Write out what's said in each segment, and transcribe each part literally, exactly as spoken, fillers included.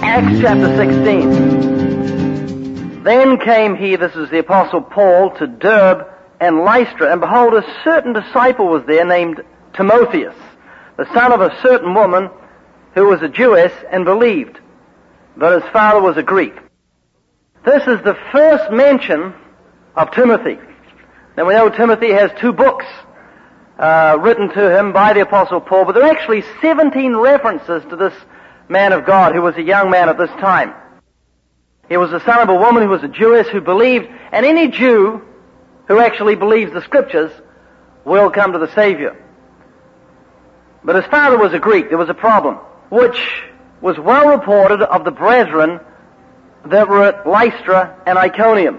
Acts chapter sixteen. Then came he, this is the Apostle Paul, to Derbe and Lystra, and behold, a certain disciple was there named Timotheus, the son of a certain woman who was a Jewess and believed, but his father was a Greek. This is the first mention of Timothy. Now we know Timothy has two books uh, written to him by the Apostle Paul, but there are actually seventeen references to this man of God who was a young man at this time. He was the son of a woman who was a Jewess who believed, and any Jew who actually believes the Scriptures will come to the Savior. But his father was a Greek. There was a problem, which was well reported of the brethren that were at Lystra and Iconium.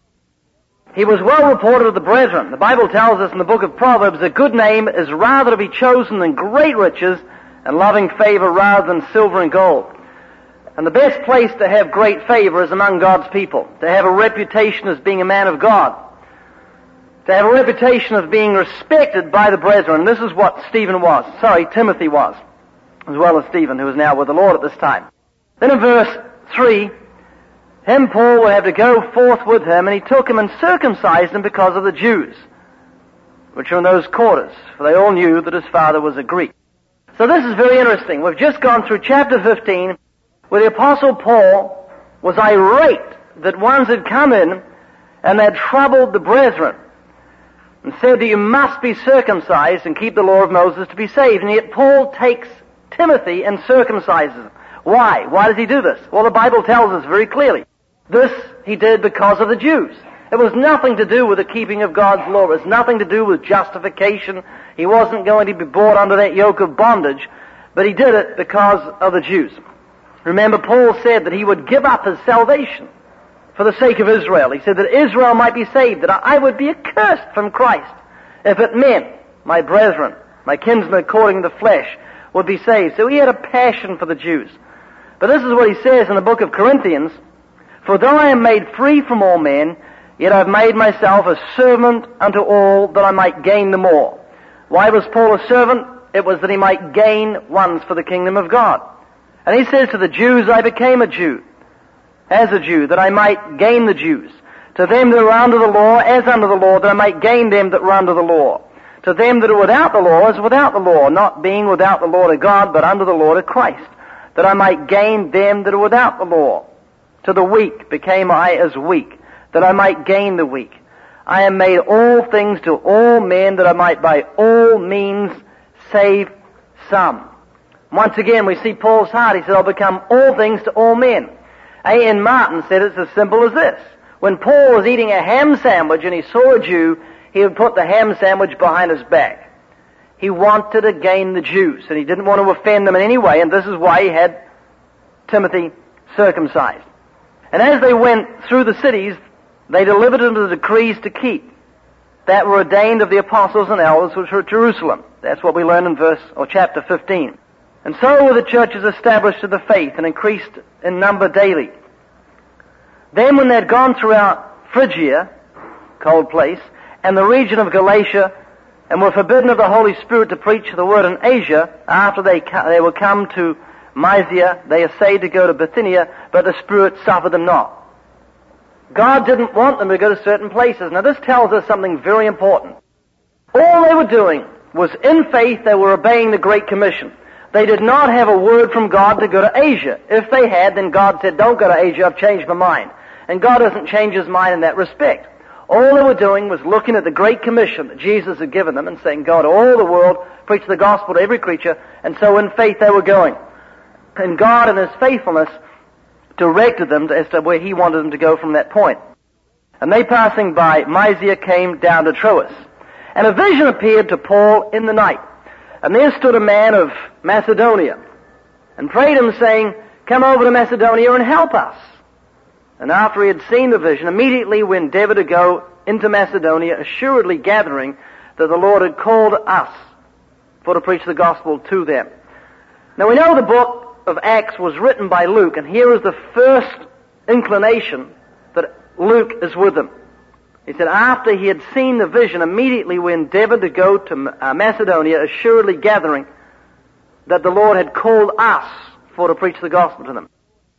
He was well reported of the brethren. The Bible tells us in the book of Proverbs, a good name is rather to be chosen than great riches, and loving favor rather than silver and gold. And the best place to have great favor is among God's people, to have a reputation as being a man of God, to have a reputation of being respected by the brethren. This is what Stephen was, sorry, Timothy was, as well as Stephen, who is now with the Lord at this time. Then in verse three, him Paul would have to go forth with him, and he took him and circumcised him because of the Jews, which are in those quarters, for they all knew that his father was a Greek. So this is very interesting. We've just gone through chapter fifteen, where the Apostle Paul was irate that ones had come in and had troubled the brethren and said that you must be circumcised and keep the law of Moses to be saved. And yet Paul takes Timothy and circumcises him. Why? Why does he do this? Well, the Bible tells us very clearly. This he did because of the Jews. It was nothing to do with the keeping of God's law. It was nothing to do with justification. He wasn't going to be brought under that yoke of bondage, but he did it because of the Jews. Remember, Paul said that he would give up his salvation for the sake of Israel. He said that Israel might be saved, that I would be accursed from Christ if it meant my brethren, my kinsmen according to the flesh, would be saved. So he had a passion for the Jews. But this is what he says in the book of Corinthians, for though I am made free from all men, yet I have made myself a servant unto all that I might gain them all. Why was Paul a servant? It was that he might gain ones for the kingdom of God. And he says to the Jews, I became a Jew, as a Jew, that I might gain the Jews. To them that are under the law, as under the law, that I might gain them that were under the law. To them that are without the law, as without the law, not being without the law to God, but under the law to Christ, that I might gain them that are without the law. To the weak became I as weak, that I might gain the weak. I am made all things to all men, that I might by all means save some. Once again, we see Paul's heart. He said, I'll become all things to all men. A N Martin said it's as simple as this. When Paul was eating a ham sandwich and he saw a Jew, he would put the ham sandwich behind his back. He wanted to gain the Jews, and he didn't want to offend them in any way, and this is why he had Timothy circumcised. And as they went through the cities, they delivered him the decrees to keep that were ordained of the apostles and elders which were at Jerusalem. That's what we learn in verse or chapter fifteen. And so were the churches established in the faith and increased in number daily. Then when they had gone throughout Phrygia, cold place, and the region of Galatia, and were forbidden of the Holy Spirit to preach the word in Asia, after they they were come to Mysia, they essayed to go to Bithynia, but the Spirit suffered them not. God didn't want them to go to certain places. Now this tells us something very important. All they were doing was in faith they were obeying the Great Commission. They did not have a word from God to go to Asia. If they had, then God said, don't go to Asia, I've changed my mind. And God doesn't change His mind in that respect. All they were doing was looking at the Great Commission that Jesus had given them and saying, go to all the world, preach the gospel to every creature, and so in faith they were going. And God in His faithfulness directed them as to where He wanted them to go from that point. And they passing by Mysia came down to Troas. And a vision appeared to Paul in the night. And there stood a man of Macedonia, and prayed him, saying, come over to Macedonia and help us. And after he had seen the vision, immediately we endeavored to go into Macedonia, assuredly gathering that the Lord had called us for to preach the gospel to them. Now we know the book of Acts was written by Luke, and here is the first inclination that Luke is with them. He said, after he had seen the vision, immediately we endeavored to go to uh, Macedonia, assuredly gathering that the Lord had called us for to preach the gospel to them.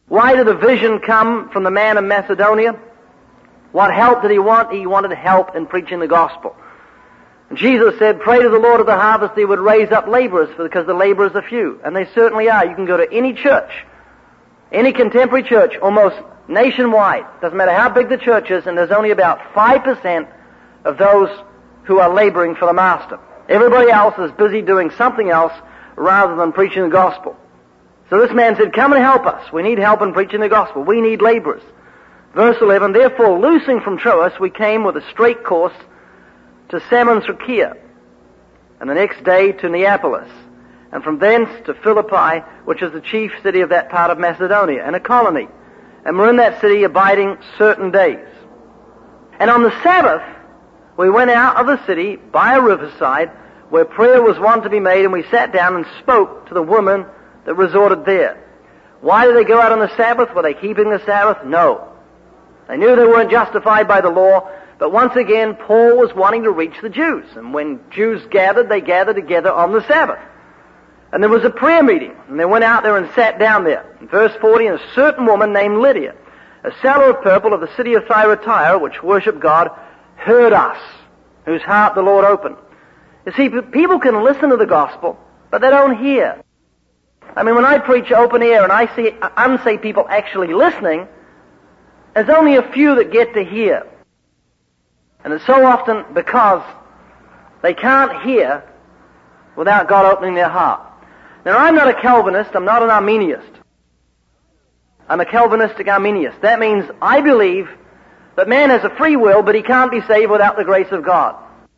Why did the vision come from the man in Macedonia? What help did he want? He wanted help in preaching the gospel. And Jesus said, pray to the Lord of the harvest that he would raise up laborers, because the laborers are few. And they certainly are. You can go to any church, any contemporary church, almost nationwide. Doesn't matter how big the church is, and there's only about five percent of those who are laboring for the Master. Everybody else is busy doing something else rather than preaching the gospel. So this man said, come and help us. We need help in preaching the gospel. We need laborers. Verse eleven, therefore, loosing from Troas, we came with a straight course to Samothracia, and the next day to Neapolis, and from thence to Philippi, which is the chief city of that part of Macedonia, and a colony. And we're in that city abiding certain days. And on the Sabbath, we went out of the city by a riverside, where prayer was wont to be made, and we sat down and spoke to the women that resorted there. Why did they go out on the Sabbath? Were they keeping the Sabbath? No. They knew they weren't justified by the law, but once again, Paul was wanting to reach the Jews. And when Jews gathered, they gathered together on the Sabbath. And there was a prayer meeting, and they went out there and sat down there. In verse forty, and a certain woman named Lydia, a seller of purple of the city of Thyatira, which worshipped God, heard us, whose heart the Lord opened. You see, people can listen to the gospel, but they don't hear. I mean, when I preach open air and I see unsaved people actually listening, there's only a few that get to hear. And it's so often because they can't hear without God opening their heart. Now, I'm not a Calvinist, I'm not an Arminianist. I'm a Calvinistic Arminianist. That means I believe that man has a free will, but he can't be saved without the grace of God.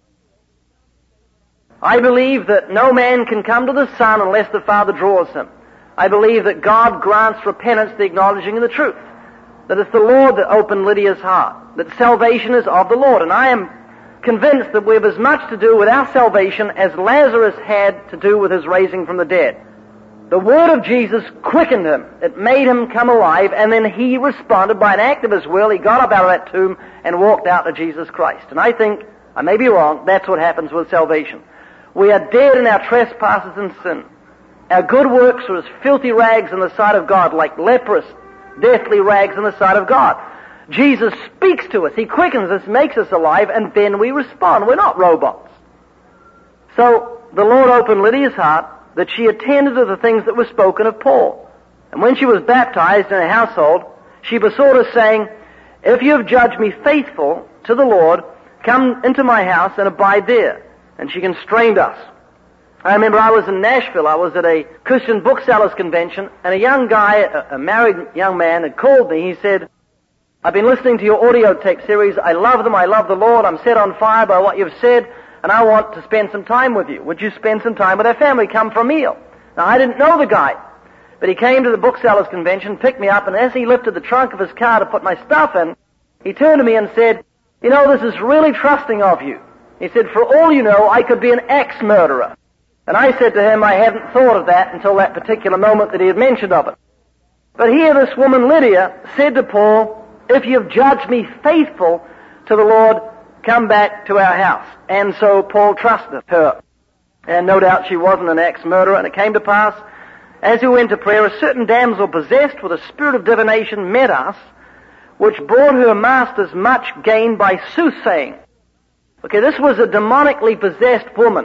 I believe that no man can come to the Son unless the Father draws him. I believe that God grants repentance, the acknowledging of the truth. That it's the Lord that opened Lydia's heart. That salvation is of the Lord. And I am convinced that we have as much to do with our salvation as Lazarus had to do with his raising from the dead. The word of Jesus quickened him. It made him come alive, and then he responded by an act of his will. He got up out of that tomb and walked out to Jesus Christ. And I think, I may be wrong, that's what happens with salvation. We are dead in our trespasses and sin. Our good works are as filthy rags in the sight of God, like leprous, deathly rags in the sight of God. Jesus speaks to us. He quickens us, makes us alive, and then we respond. We're not robots. So the Lord opened Lydia's heart that she attended to the things that were spoken of Paul. And when she was baptized in a household, she besought us, saying, if you have judged me faithful to the Lord, come into my house and abide there. And she constrained us. I remember I was in Nashville. I was at a Christian booksellers convention, and a young guy, a, a married young man, had called me. He said, I've been listening to your audio tape series. I love them. I love the Lord. I'm set on fire by what you've said, and I want to spend some time with you. Would you spend some time with our family? Come for a meal. Now, I didn't know the guy, but he came to the booksellers convention, picked me up, and as he lifted the trunk of his car to put my stuff in, he turned to me and said, you know, this is really trusting of you. He said, for all you know, I could be an ex-murderer. And I said to him, I hadn't thought of that until that particular moment that he had mentioned of it. But here this woman Lydia said to Paul, if you've judged me faithful to the Lord, come back to our house. And so Paul trusted her. And no doubt she wasn't an ex-murderer. And it came to pass, as we went to prayer, a certain damsel possessed with a spirit of divination met us, which brought her masters much gain by soothsaying. Okay, this was a demonically possessed woman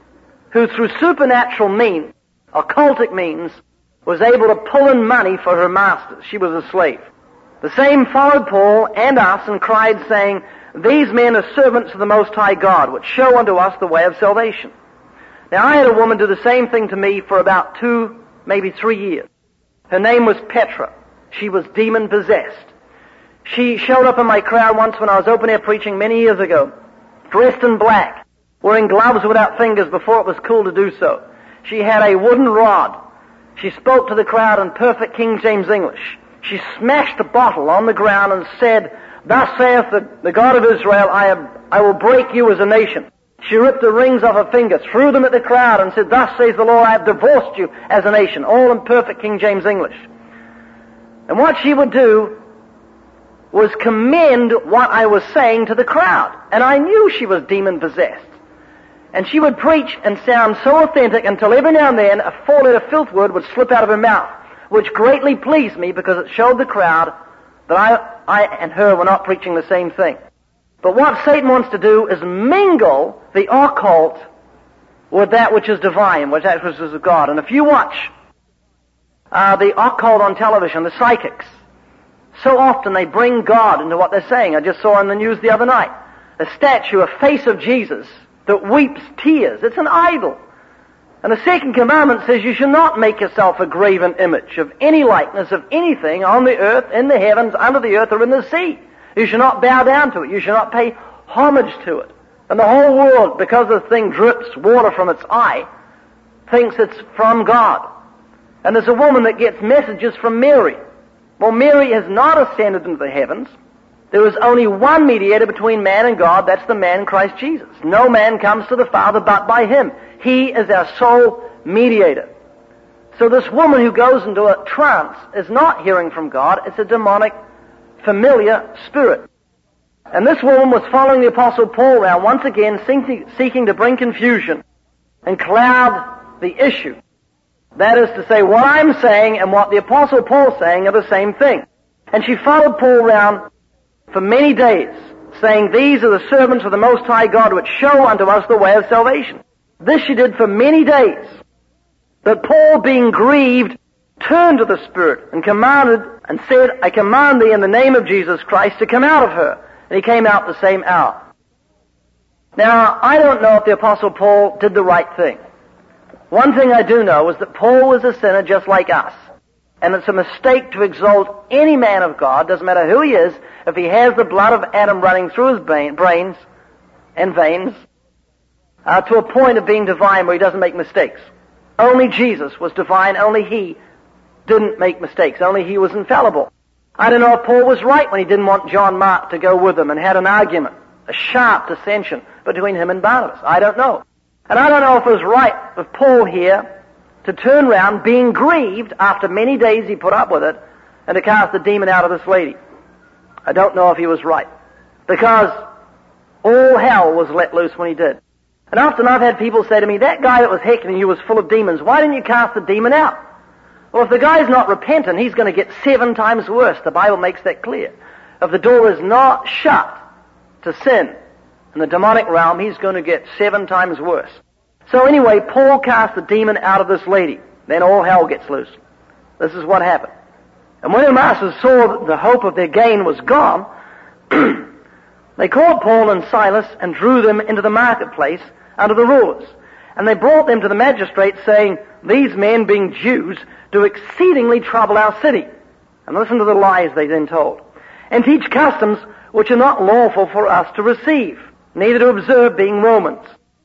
who through supernatural means, occultic means, was able to pull in money for her masters. She was a slave. The same followed Paul and us and cried, saying, these men are servants of the Most High God, which show unto us the way of salvation. Now I had a woman do the same thing to me for about two, maybe three years. Her name was Petra. She was demon-possessed. She showed up in my crowd once when I was open air preaching many years ago, dressed in black, wearing gloves without fingers before it was cool to do so. She had a wooden rod. She spoke to the crowd in perfect King James English. She smashed a bottle on the ground and said, thus saith the, the God of Israel, I, have, I will break you as a nation. She ripped the rings off her fingers, threw them at the crowd, and said, thus says the Lord, I have divorced you as a nation, all in perfect King James English. And what she would do was commend what I was saying to the crowd. And I knew she was demon-possessed. And she would preach and sound so authentic until every now and then a four-letter filth word would slip out of her mouth. which greatly pleased me because it showed the crowd that I, I and her were not preaching the same thing. But what Satan wants to do is mingle the occult with that which is divine, with that which is of God. And if you watch uh, the occult on television, the psychics, so often they bring God into what they're saying. I just saw on the news the other night a statue, a face of Jesus that weeps tears. It's an idol. And the second commandment says you should not make yourself a graven image of any likeness of anything on the earth, in the heavens, under the earth, or in the sea. You should not bow down to it. You should not pay homage to it. And the whole world, because the thing drips water from its eye, thinks it's from God. And there's a woman that gets messages from Mary. Well, Mary has not ascended into the heavens. There is only one mediator between man and God. That's the man Christ Jesus. No man comes to the Father but by Him. He is our sole mediator. So this woman who goes into a trance is not hearing from God. It's a demonic, familiar spirit. And this woman was following the Apostle Paul around, once again seeking, seeking to bring confusion and cloud the issue. That is to say, what I'm saying and what the Apostle Paul is saying are the same thing. And she followed Paul around for many days, saying, these are the servants of the Most High God, which show unto us the way of salvation. This she did for many days. But Paul, being grieved, turned to the Spirit and commanded and said, I command thee in the name of Jesus Christ to come out of her. And he came out the same hour. Now, I don't know if the Apostle Paul did the right thing. One thing I do know is that Paul was a sinner just like us. And it's a mistake to exalt any man of God, doesn't matter who he is, if he has the blood of Adam running through his brains and veins, uh, to a point of being divine where he doesn't make mistakes. Only Jesus was divine, only He didn't make mistakes, only He was infallible. I don't know if Paul was right when he didn't want John Mark to go with him and had an argument, a sharp dissension between him and Barnabas. I don't know. And I don't know if it was right of Paul here to turn round, being grieved after many days he put up with it, and to cast the demon out of this lady. I don't know if he was right. Because all hell was let loose when he did. And often I've had people say to me, that guy that was heckling you was full of demons. Why didn't you cast the demon out? Well, if the guy's not repentant, he's going to get seven times worse. The Bible makes that clear. If the door is not shut to sin in the demonic realm, he's going to get seven times worse. So anyway, Paul cast the demon out of this lady. Then all hell gets loose. This is what happened. And when the masters saw that the hope of their gain was gone, they called Paul and Silas and drew them into the marketplace under the rulers. And they brought them to the magistrates, saying, these men, being Jews, do exceedingly trouble our city. And listen to the lies they then told. And teach customs which are not lawful for us to receive, neither to observe, being Romans.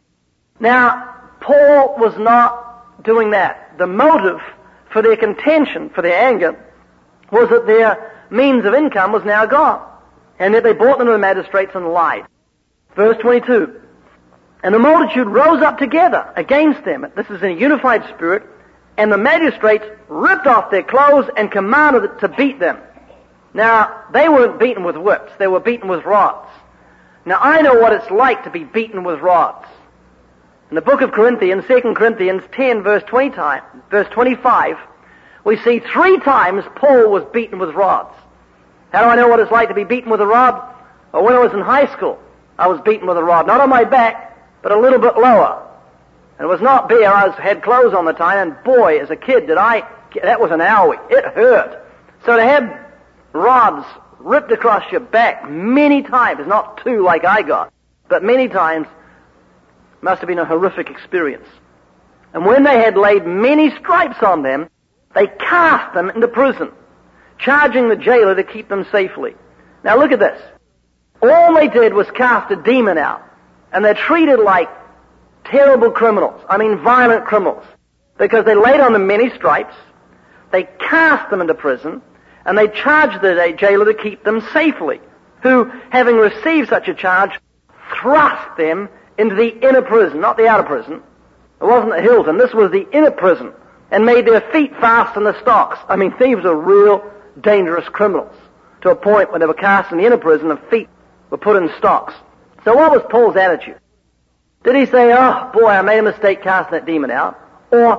Now, Paul was not doing that. The motive for their contention, for their anger, was that their means of income was now gone. And that they brought them to the magistrates and lied. Verse twenty-two. And the multitude rose up together against them. This is in a unified spirit. And the magistrates ripped off their clothes and commanded to beat them. Now, they weren't beaten with whips. They were beaten with rods. Now, I know what it's like to be beaten with rods. In the book of Corinthians, Second Corinthians ten, verse twenty, verse twenty-five, we see three times Paul was beaten with rods. How do I know what it's like to be beaten with a rod? Well, when I was in high school, I was beaten with a rod. Not on my back, but a little bit lower. And it was not bare. I was, had clothes on the time, and boy, as a kid, did I, that was an owie. It hurt. So to have rods ripped across your back many times, not two like I got, but many times, must have been a horrific experience. And when they had laid many stripes on them, they cast them into prison, charging the jailer to keep them safely. Now look at this. All they did was cast a demon out, and they're treated like terrible criminals. I mean violent criminals. Because they laid on them many stripes, they cast them into prison, and they charged the jailer to keep them safely, who, having received such a charge, thrust them into the inner prison, not the outer prison. It wasn't the Hilton, this was the inner prison, and made their feet fast in the stocks. I mean, thieves are real dangerous criminals, to a point when they were cast in the inner prison, the feet were put in stocks. So what was Paul's attitude? Did he say, oh boy, I made a mistake casting that demon out? Or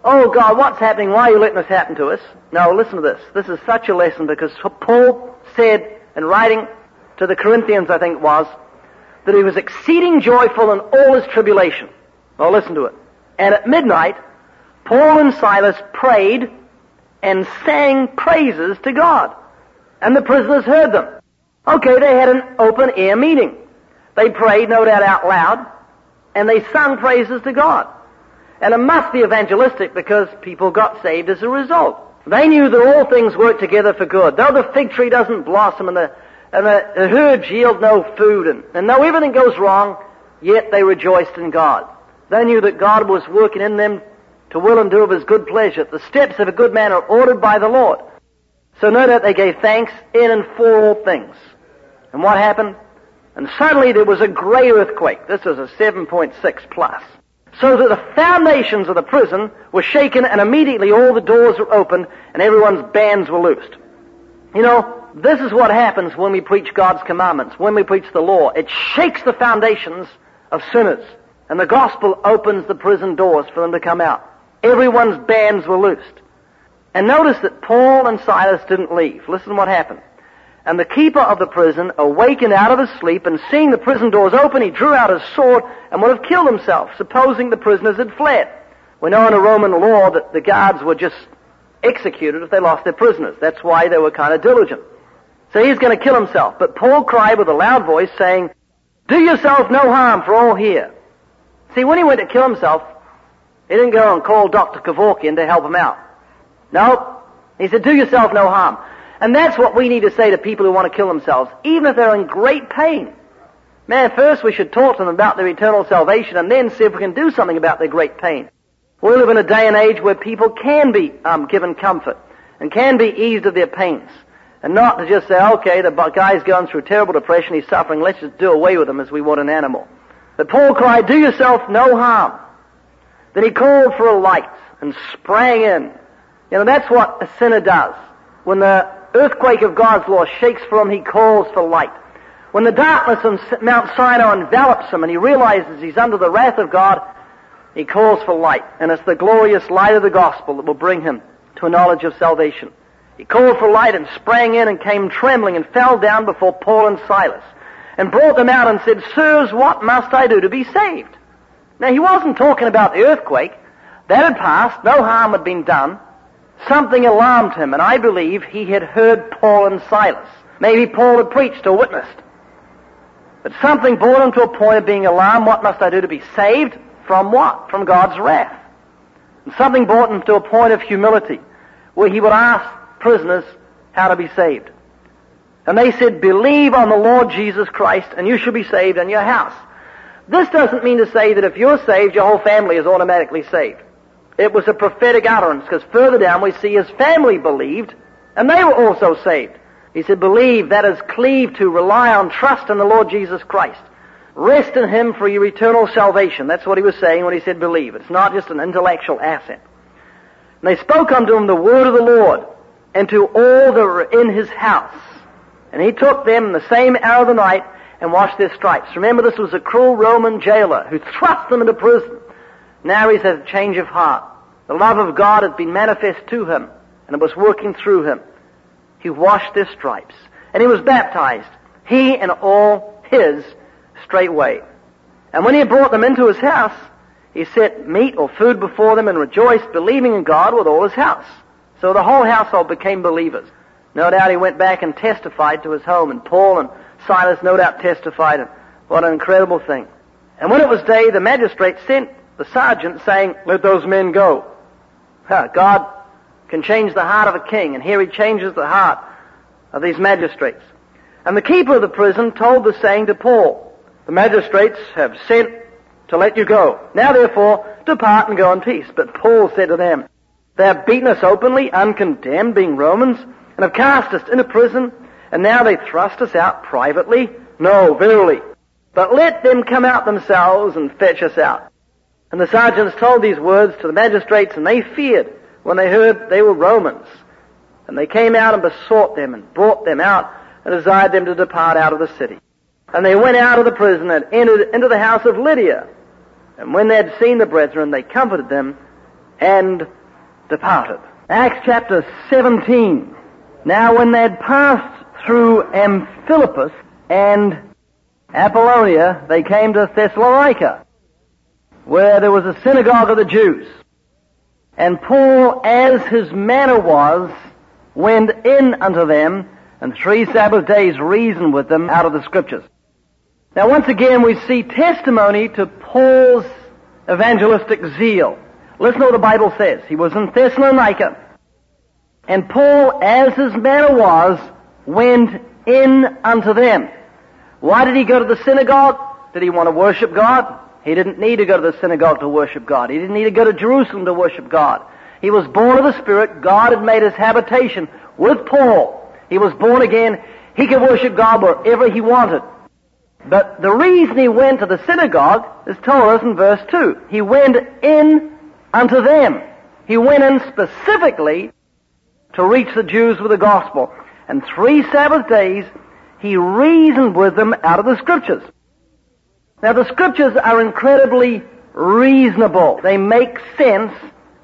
oh God, what's happening? Why are you letting this happen to us? No, listen to this. This is such a lesson because Paul said in writing to the Corinthians, I think it was, that he was exceeding joyful in all his tribulation. Well, listen to it. And at midnight, Paul and Silas prayed and sang praises to God. And the prisoners heard them. Okay, they had an open-air meeting. They prayed, no doubt out loud, and they sung praises to God. And it must be evangelistic because people got saved as a result. They knew that all things work together for good. Though the fig tree doesn't blossom and the, and the, the herds yield no food, and, and though everything goes wrong, yet they rejoiced in God. They knew that God was working in them to will and do of His good pleasure. The steps of a good man are ordered by the Lord. So no doubt they gave thanks in and for all things. And what happened? And suddenly there was a great earthquake. This was a seven point six plus. So that the foundations of the prison were shaken, and immediately all the doors were opened and everyone's bands were loosed. You know, this is what happens when we preach God's commandments, when we preach the law. It shakes the foundations of sinners, and the gospel opens the prison doors for them to come out. Everyone's bands were loosed. And notice that Paul and Silas didn't leave. Listen to what happened. And the keeper of the prison awakened out of his sleep, and seeing the prison doors open, he drew out his sword and would have killed himself, supposing the prisoners had fled. We know in a Roman law that the guards were just executed if they lost their prisoners. That's why they were kind of diligent. So he's going to kill himself. But Paul cried with a loud voice, saying, "Do yourself no harm, for all here." See, when he went to kill himself, he didn't go and call Doctor Kevorkian to help him out. No, he said, "Do yourself no harm." And that's what we need to say to people who want to kill themselves, even if they're in great pain. Man, first we should talk to them about their eternal salvation and then see if we can do something about their great pain. We live in a day and age where people can be um, given comfort and can be eased of their pains. And not to just say, okay, the guy's going through terrible depression, he's suffering, let's just do away with him as we would an animal. But Paul cried, "Do yourself no harm." Then he called for a light and sprang in. You know, that's what a sinner does. When the earthquake of God's law shakes for him, he calls for light. When the darkness on Mount Sinai envelops him and he realizes he's under the wrath of God, he calls for light. And it's the glorious light of the gospel that will bring him to a knowledge of salvation. He called for light and sprang in and came trembling and fell down before Paul and Silas and brought them out and said, "Sirs, what must I do to be saved?" Now, he wasn't talking about the earthquake. That had passed. No harm had been done. Something alarmed him, and I believe he had heard Paul and Silas. Maybe Paul had preached or witnessed. But something brought him to a point of being alarmed. What must I do to be saved? From what? From God's wrath. And something brought him to a point of humility, where he would ask prisoners how to be saved. And they said, "Believe on the Lord Jesus Christ, and you shall be saved in your house." This doesn't mean to say that if you're saved, your whole family is automatically saved. It was a prophetic utterance, because further down we see his family believed, and they were also saved. He said, believe, that is, cleave to, rely on, trust in the Lord Jesus Christ. Rest in Him for your eternal salvation. That's what he was saying when he said believe. It's not just an intellectual asset. And they spoke unto him the word of the Lord, and to all that were in his house. And he took them in the same hour of the night, and washed their stripes. Remember, this was a cruel Roman jailer who thrust them into prison. Now he's had a change of heart. The love of God had been manifest to him, and it was working through him. He washed their stripes, and he was baptized, he and all his straightway. And when he had brought them into his house, he set meat or food before them and rejoiced, believing in God with all his house. So the whole household became believers. No doubt he went back and testified to his home, and Paul and Silas no doubt testified, and what an incredible thing. And when it was day, the magistrate sent the sergeant, saying, "Let those men go." Huh, God can change the heart of a king, and here he changes the heart of these magistrates. And the keeper of the prison told the saying to Paul, "The magistrates have sent to let you go. Now therefore, depart and go in peace." But Paul said to them, "They have beaten us openly, uncondemned, being Romans, and have cast us into prison, and now they thrust us out privately? No, verily. But let them come out themselves and fetch us out." And the sergeants told these words to the magistrates, and they feared when they heard they were Romans. And they came out and besought them and brought them out and desired them to depart out of the city. And they went out of the prison and entered into the house of Lydia. And when they had seen the brethren, they comforted them and departed. Acts chapter seventeen. Now when they had passed through Amphipolis and Apollonia, they came to Thessalonica, where there was a synagogue of the Jews. And Paul, as his manner was, went in unto them, and three Sabbath days reasoned with them out of the Scriptures. Now once again we see testimony to Paul's evangelistic zeal. Listen to what the Bible says. He was in Thessalonica, and Paul, as his manner was, went in unto them. Why did he go to the synagogue? Did he want to worship God? He didn't need to go to the synagogue to worship God. He didn't need to go to Jerusalem to worship God. He was born of the Spirit. God had made his habitation with Paul. He was born again. He could worship God wherever he wanted. But the reason he went to the synagogue is told us in verse two. He went in unto them. He went in specifically to reach the Jews with the gospel. And three Sabbath days he reasoned with them out of the Scriptures. Now the Scriptures are incredibly reasonable. They make sense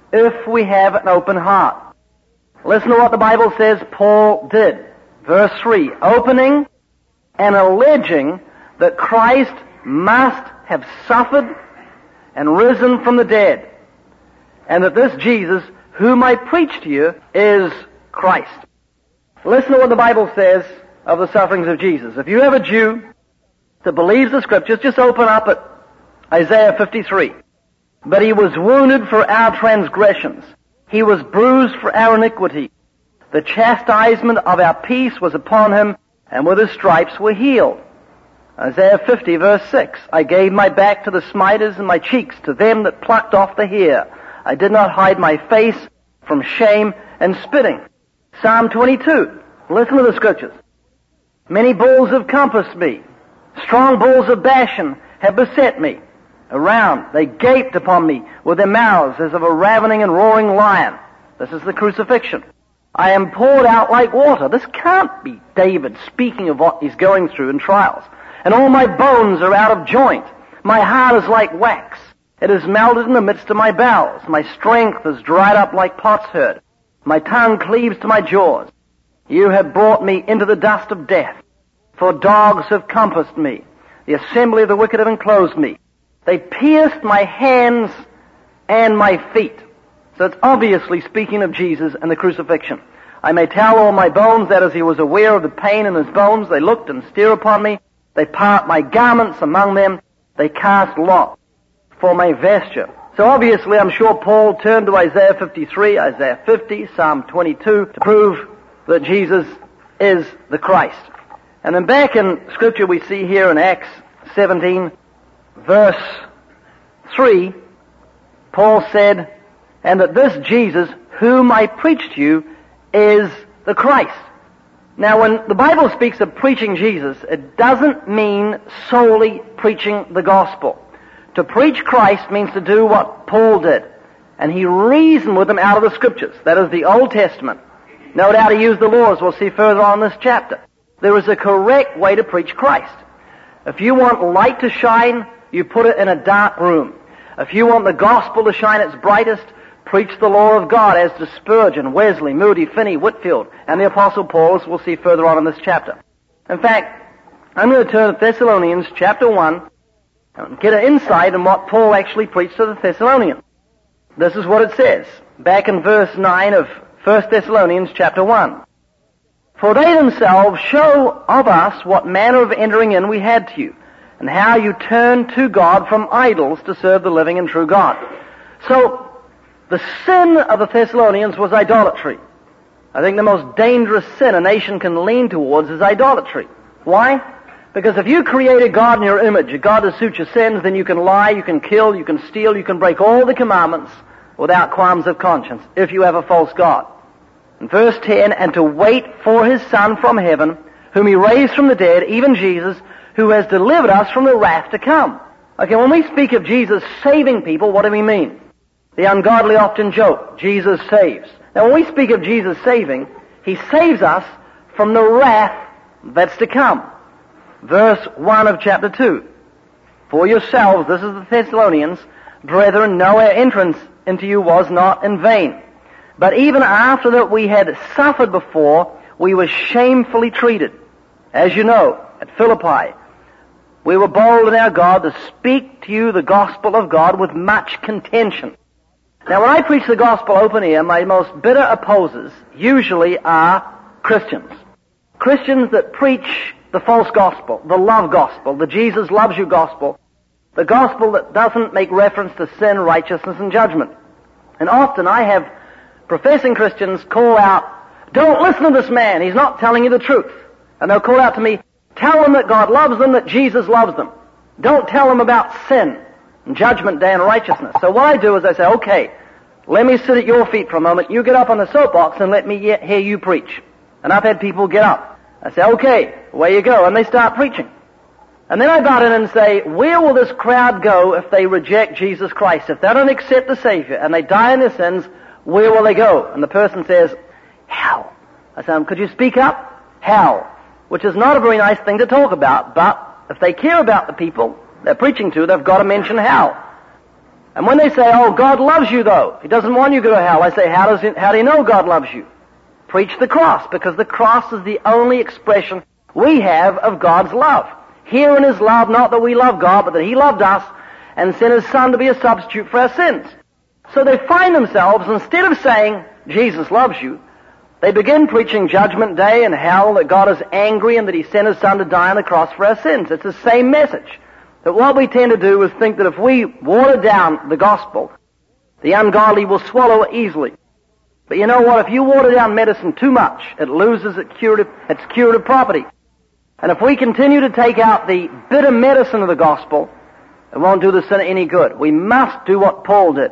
if we have an open heart. Listen to what the Bible says Paul did. Verse three, opening and alleging that Christ must have suffered and risen from the dead, and that this Jesus, whom I preach to you, is Christ. Listen to what the Bible says of the sufferings of Jesus. If you have a Jew that believes the Scriptures, just open up at Isaiah fifty-three. But he was wounded for our transgressions. He was bruised for our iniquity. The chastisement of our peace was upon him, and with his stripes we're healed. Isaiah fifty, verse six. I gave my back to the smiters and my cheeks to them that plucked off the hair. I did not hide my face from shame and spitting. Psalm twenty-two. Listen to the Scriptures. Many bulls have compassed me. Strong bulls of Bashan have beset me around. They gaped upon me with their mouths as of a ravening and roaring lion. This is the crucifixion. I am poured out like water. This can't be David speaking of what he's going through in trials. And all my bones are out of joint. My heart is like wax. It is melted in the midst of my bowels. My strength is dried up like potsherd. My tongue cleaves to my jaws. You have brought me into the dust of death. For dogs have compassed me. The assembly of the wicked have enclosed me. They pierced my hands and my feet. So it's obviously speaking of Jesus and the crucifixion. I may tell all my bones that as he was aware of the pain in his bones, they looked and stared upon me. They part my garments among them. They cast lot for my vesture. So obviously I'm sure Paul turned to Isaiah fifty-three, Isaiah fifty, Psalm twenty-two to prove that Jesus is the Christ. And then back in Scripture we see here in Acts seventeen, verse three, Paul said, and that this Jesus, whom I preach to you, is the Christ. Now when the Bible speaks of preaching Jesus, it doesn't mean solely preaching the gospel. To preach Christ means to do what Paul did. And he reasoned with them out of the Scriptures. That is the Old Testament. No doubt he used the law, as we'll see further on in this chapter. There is a correct way to preach Christ. If you want light to shine, you put it in a dark room. If you want the gospel to shine its brightest, preach the law of God, as to Spurgeon, Wesley, Moody, Finney, Whitfield, and the Apostle Paul, as we'll see further on in this chapter. In fact, I'm going to turn to Thessalonians chapter one and get an insight on what Paul actually preached to the Thessalonians. This is what it says, back in verse nine of First Thessalonians chapter one. For they themselves show of us what manner of entering in we had to you, and how you turned to God from idols to serve the living and true God. So, the sin of the Thessalonians was idolatry. I think the most dangerous sin a nation can lean towards is idolatry. Why? Because if you create a God in your image, a God to suit your sins, then you can lie, you can kill, you can steal, you can break all the commandments without qualms of conscience if you have a false God. In verse ten, and to wait for his Son from heaven, whom he raised from the dead, even Jesus, who has delivered us from the wrath to come. Okay, when we speak of Jesus saving people, what do we mean? The ungodly often joke, Jesus saves. Now when we speak of Jesus saving, he saves us from the wrath that's to come. Verse one of chapter two. For yourselves, this is the Thessalonians, brethren, know our entrance into you was not in vain. But even after that we had suffered before, we were shamefully treated. As you know, at Philippi, we were bold in our God to speak to you the gospel of God with much contention. Now when I preach the gospel open air, my most bitter opposers usually are Christians. Christians that preach the false gospel, the love gospel, the Jesus loves you gospel, the gospel that doesn't make reference to sin, righteousness, and judgment. And often I have professing Christians call out, don't listen to this man, he's not telling you the truth. And they'll call out to me, tell them that God loves them, that Jesus loves them. Don't tell them about sin and judgment day and righteousness. So what I do is I say, okay, let me sit at your feet for a moment. You get up on the soapbox and let me hear you preach. And I've had people get up. I say, okay, away you go. And they start preaching. And then I butt in and say, where will this crowd go if they reject Jesus Christ? If they don't accept the Savior and they die in their sins, where will they go? And the person says, hell. I say, could you speak up? Hell. Which is not a very nice thing to talk about, but if they care about the people they're preaching to, they've got to mention hell. And when they say, oh, God loves you though, He doesn't want you to go to hell, I say, how does it, how do you know God loves you? Preach the cross, because the cross is the only expression we have of God's love. Herein is love, not that we love God, but that He loved us and sent His Son to be a substitute for our sins. So they find themselves, instead of saying, Jesus loves you, they begin preaching judgment day and hell, that God is angry and that He sent His Son to die on the cross for our sins. It's the same message. But what we tend to do is think that if we water down the gospel, the ungodly will swallow it easily. But you know what? If you water down medicine too much, it loses its curative, its curative property. And if we continue to take out the bitter medicine of the gospel, it won't do the sinner any good. We must do what Paul did.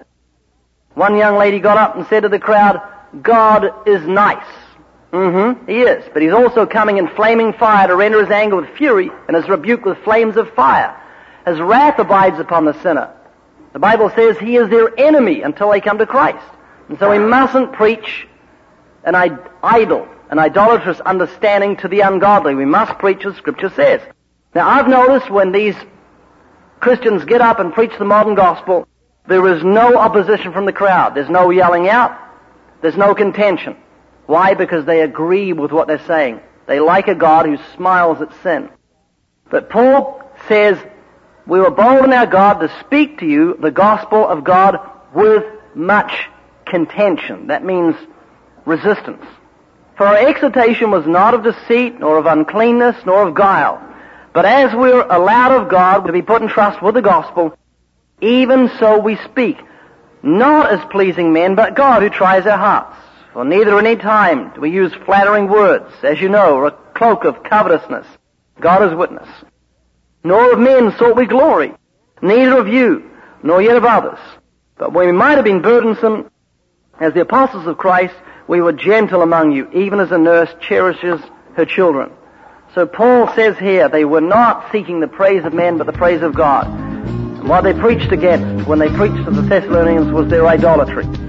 One young lady got up and said to the crowd, God is nice. Mm-hmm, He is. But He's also coming in flaming fire to render His anger with fury and His rebuke with flames of fire. His wrath abides upon the sinner. The Bible says He is their enemy until they come to Christ. And so we mustn't preach an idle, an idolatrous understanding to the ungodly. We must preach as Scripture says. Now I've noticed when these Christians get up and preach the modern gospel, there is no opposition from the crowd. There's no yelling out. There's no contention. Why? Because they agree with what they're saying. They like a God who smiles at sin. But Paul says, we were bold in our God to speak to you the gospel of God with much contention. That means resistance. For our exhortation was not of deceit, nor of uncleanness, nor of guile. But as we're allowed of God to be put in trust with the gospel, even so we speak, not as pleasing men, but God who tries our hearts. For neither any time do we use flattering words, as you know, or a cloak of covetousness. God is witness. Nor of men sought we glory, neither of you, nor yet of others. But when we might have been burdensome, as the apostles of Christ, we were gentle among you, even as a nurse cherishes her children. So Paul says here, they were not seeking the praise of men, but the praise of God. And what they preached against when they preached to the Thessalonians was their idolatry.